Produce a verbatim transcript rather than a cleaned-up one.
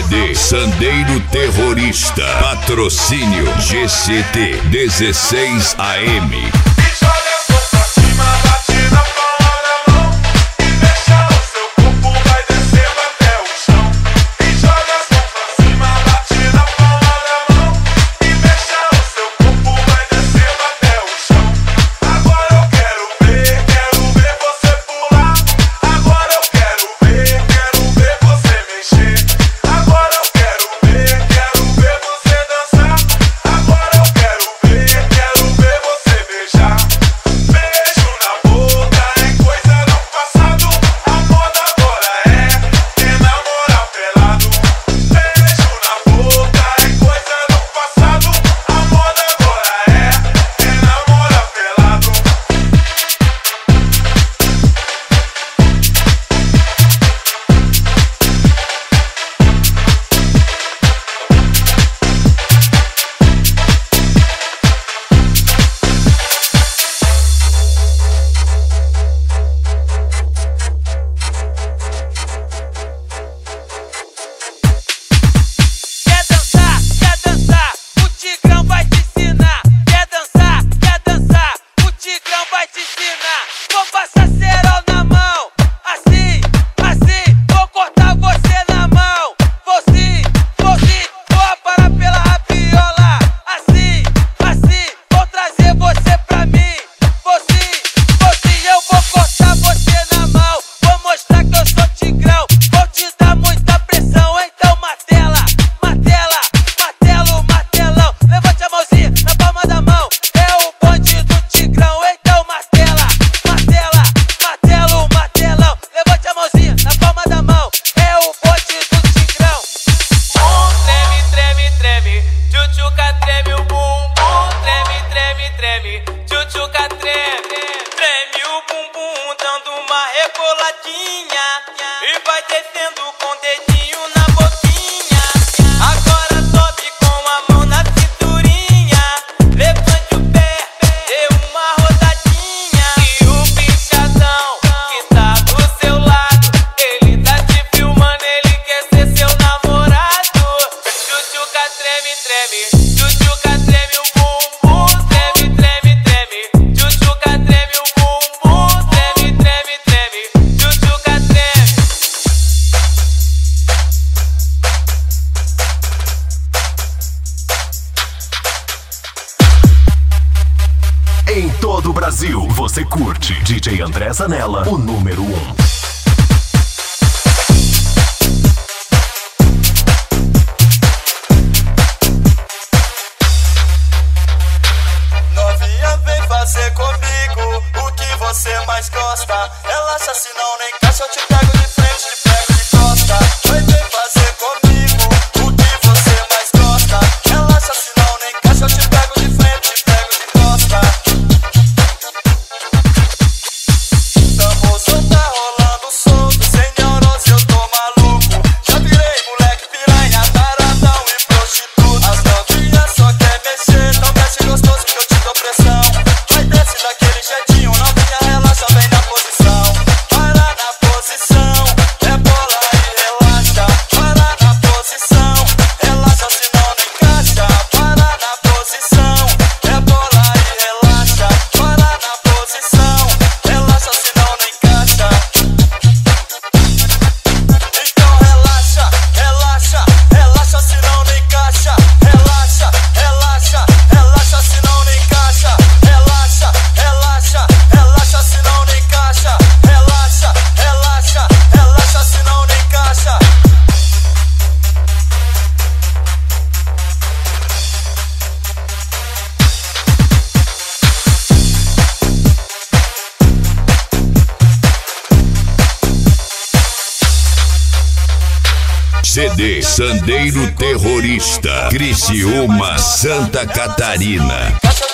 D Sandeiro Terrorista. Patrocínio G C T dezesseis A M. Em todo o Brasil, você curte D J André Zanella, o número um. Novinha, vem fazer comigo o que você mais gosta. Relaxa, se não nem caixa, eu te pego de frente, te pego de costa. Vai, vem fazer comigo o que você mais gosta. Relaxa, se não nem caixa, eu te pego de frente, te pego de costa. Tamoção tá rolando solto, sem neurose eu tô maluco. Já virei moleque piranha, taradão e prostituta. As novinhas só quer mexer, não mexe gostoso que eu te dou pressão. Vai, desce daquele jeitinho, novinha, relaxa, vem na posição. Para na posição, é bola e relaxa. Para na posição, relaxa, senão não encaixa. Para na posição, é bola e relaxa. Para na posição, relaxa, senão não encaixa. Então relaxa, relaxa, relaxa, senão não encaixa. Relaxa, relaxa, relaxa, senão não encaixa. Relaxa, relaxa, relaxa, senão não encaixa. Relaxa, relaxa, relaxa, senão não encaixa. C D Sandeiro Terrorista. Criciúma, Santa Catarina. Caixa